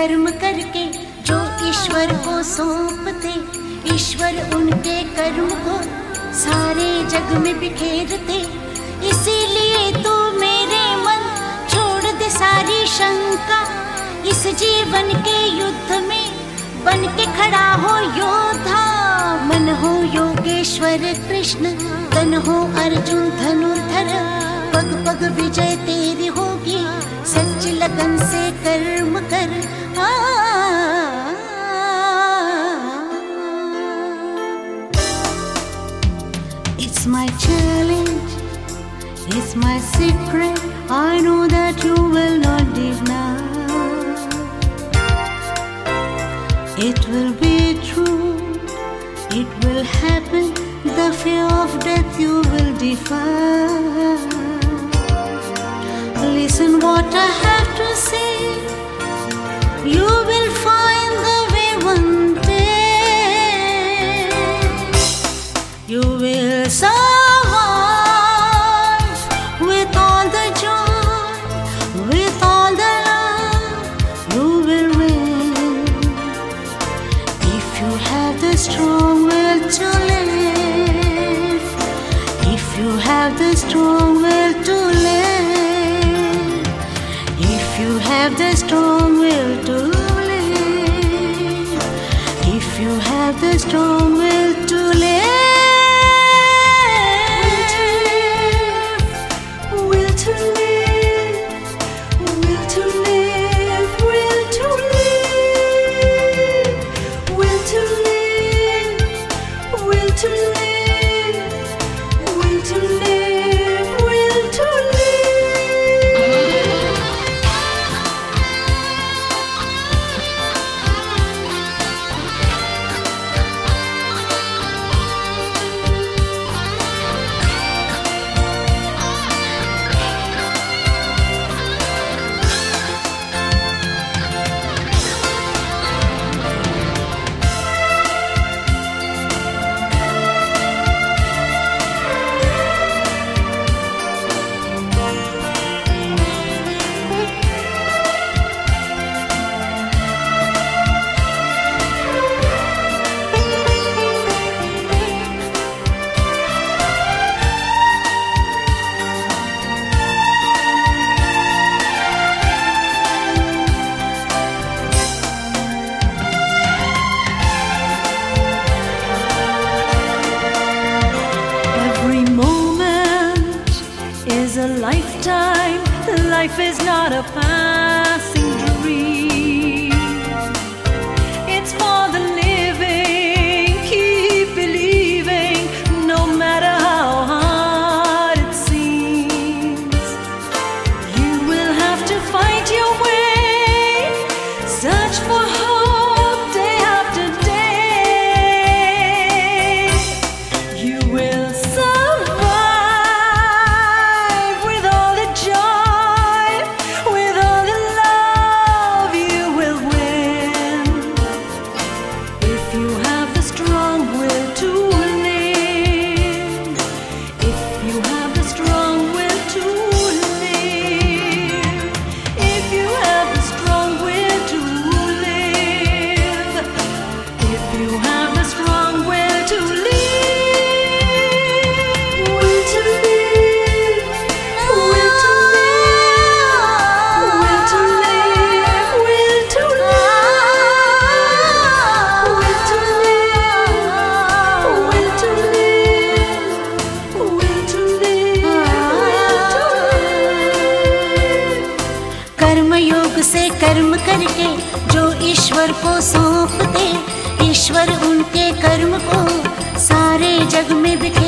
कर्म करके जो ईश्वर को सौंपते, ईश्वर उनके कर्म को सारे जग में बिखेरते। इसीलिए तू मेरे मन छोड़ दे सारी शंका, इस जीवन के युद्ध में बन के खड़ा हो योद्धा। मन हो योगेश्वर कृष्ण, तन हो अर्जुन धनुर्धर, पग पग विजय तेरी होगी, सच्ची लगन से कर्म कर। It's my challenge, it's my secret, I know that you will not deny. It will be true, it will happen, the fear of death you will defy. Listen what I have to say, you will find the way one day. You will survive with all the joy, with all the love, you will win. If you have the strong will to live, if you have the strong will to live, if you have the strong will to live, if you have the strong will to live. Lifetime, life is not a passing dream. It's for the living, keep believing, no matter how hard it seems. You will have to fight your way, search for hope day after day. You will से कर्म करके जो ईश्वर को सौंपते, ईश्वर उनके कर्म को सारे जग में बिखेरते।